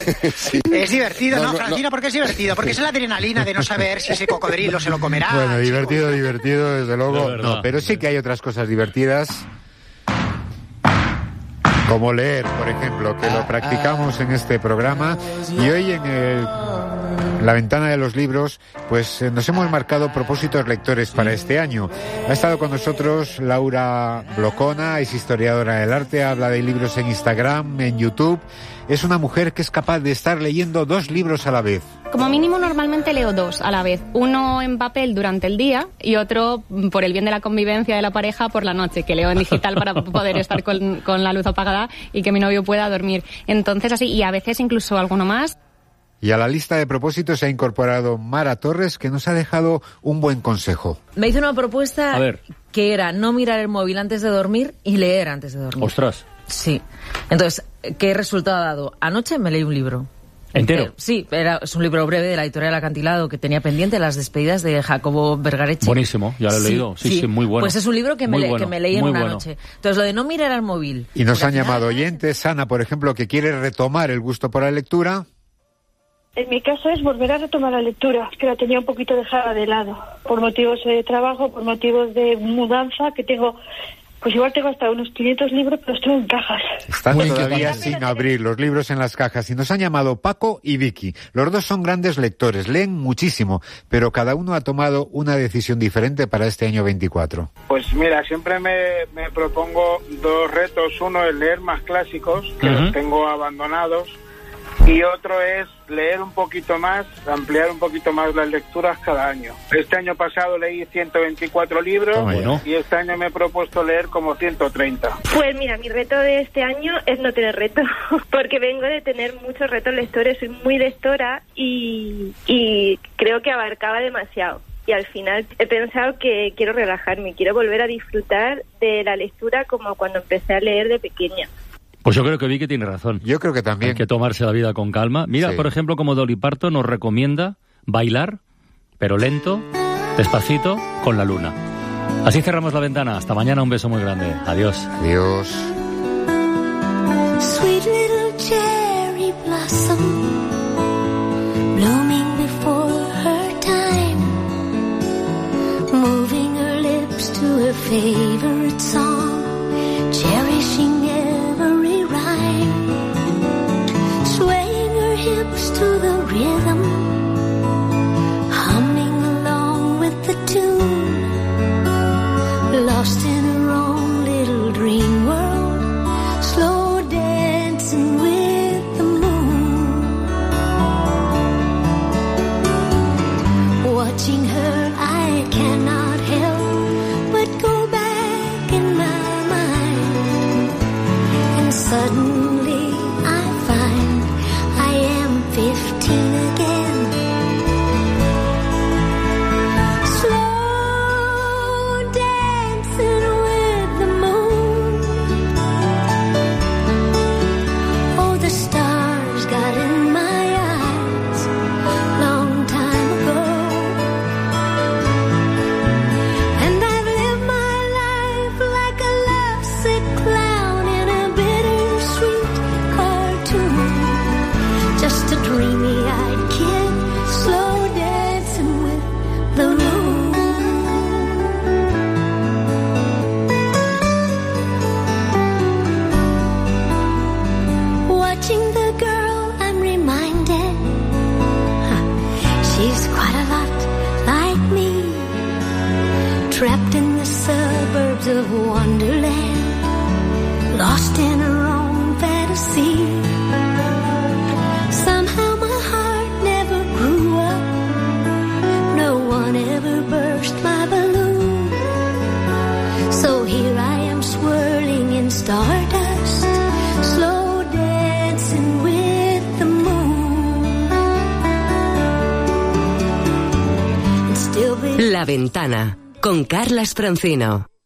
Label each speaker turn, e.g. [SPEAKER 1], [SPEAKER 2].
[SPEAKER 1] Sí.
[SPEAKER 2] Es divertido, ¿no, Francino? ¿Por qué es divertido? Porque es la adrenalina de no saber si ese cocodrilo se lo comerá.
[SPEAKER 3] Bueno, divertido, desde luego. No, pero sí que hay otras cosas divertidas. Como leer, por ejemplo, que lo practicamos en este programa. Y hoy en La Ventana de los Libros, pues nos hemos marcado propósitos lectores para este año. Ha estado con nosotros Laura Blocona, es historiadora del arte, habla de libros en Instagram, en YouTube. Es una mujer que es capaz de estar leyendo 2 libros a la vez.
[SPEAKER 4] Como mínimo normalmente leo 2 a la vez. Uno en papel durante el día y otro, por el bien de la convivencia de la pareja, por la noche, que leo en digital para poder estar con la luz apagada y que mi novio pueda dormir. Entonces así, y a veces incluso alguno más.
[SPEAKER 3] Y a la lista de propósitos se ha incorporado Mara Torres, que nos ha dejado un buen consejo.
[SPEAKER 5] Me hizo una propuesta que era no mirar el móvil antes de dormir y leer antes de dormir.
[SPEAKER 6] ¡Ostras!
[SPEAKER 5] Sí. Entonces, ¿qué resultado ha dado? Anoche me leí un libro.
[SPEAKER 6] ¿Entero?
[SPEAKER 5] Sí, es un libro breve de la editorial Acantilado que tenía pendiente, Las despedidas de Jacobo Vergareche.
[SPEAKER 6] Buenísimo, ya lo he leído. Sí, muy bueno.
[SPEAKER 5] Pues es un libro que me leí en una noche. Entonces, lo de no mirar al móvil.
[SPEAKER 3] Y nos han llamado oyentes, Ana, por ejemplo, que quiere retomar el gusto por la lectura.
[SPEAKER 7] En mi caso es volver a retomar la lectura, que la tenía un poquito dejada de lado, por motivos de trabajo, por motivos de mudanza, que tengo, pues igual tengo hasta unos 500 libros, pero estoy en cajas.
[SPEAKER 3] Están todavía sin abrir los libros en las cajas y nos han llamado Paco y Vicky. Los dos son grandes lectores, leen muchísimo, pero cada uno ha tomado una decisión diferente para este año 24.
[SPEAKER 8] Pues mira, siempre me propongo 2 retos. Uno es leer más clásicos, que los tengo abandonados. Y otro es leer un poquito más, ampliar un poquito más las lecturas cada año. Este año pasado leí 124 libros y este año me he propuesto leer como 130.
[SPEAKER 7] Pues mira, mi reto de este año es no tener reto, porque vengo de tener muchos retos lectores, soy muy lectora y creo que abarcaba demasiado. Y al final he pensado que quiero relajarme, quiero volver a disfrutar de la lectura como cuando empecé a leer de pequeña.
[SPEAKER 6] Pues yo creo que Vicky tiene razón.
[SPEAKER 3] Yo creo que también.
[SPEAKER 6] Hay que tomarse la vida con calma. Mira, por ejemplo, como Dolly Parton nos recomienda bailar, pero lento, despacito, con la luna. Así cerramos La Ventana. Hasta mañana, un beso muy grande. Adiós.
[SPEAKER 3] Adiós.
[SPEAKER 9] Sweet little cherry blossom, blooming before her time, moving her lips to her favorite song, cherishing every rhyme, swaying her hips to the rhythm, humming along with the tune, lost in her own little dream world, slow dancing with the moon. Watching her, I cannot help but go back in my mind, and suddenly I find I am 15 again. Slow dancing with the moon. Oh, the stars got in my eyes long time ago, and I've lived my life like a lovesick clown in a bittersweet cartoon, just a dreamy-eyed kid, slow dancing with the moon. Watching the girl, I'm reminded, she's quite a lot like me, trapped in the suburbs of Wonderland, lost in her own fantasy. Somehow my heart never grew up, no one ever burst my balloon, so here I am swirling in stardust, slow dancing with the moon. And still
[SPEAKER 10] La Ventana, con Carlas Francino.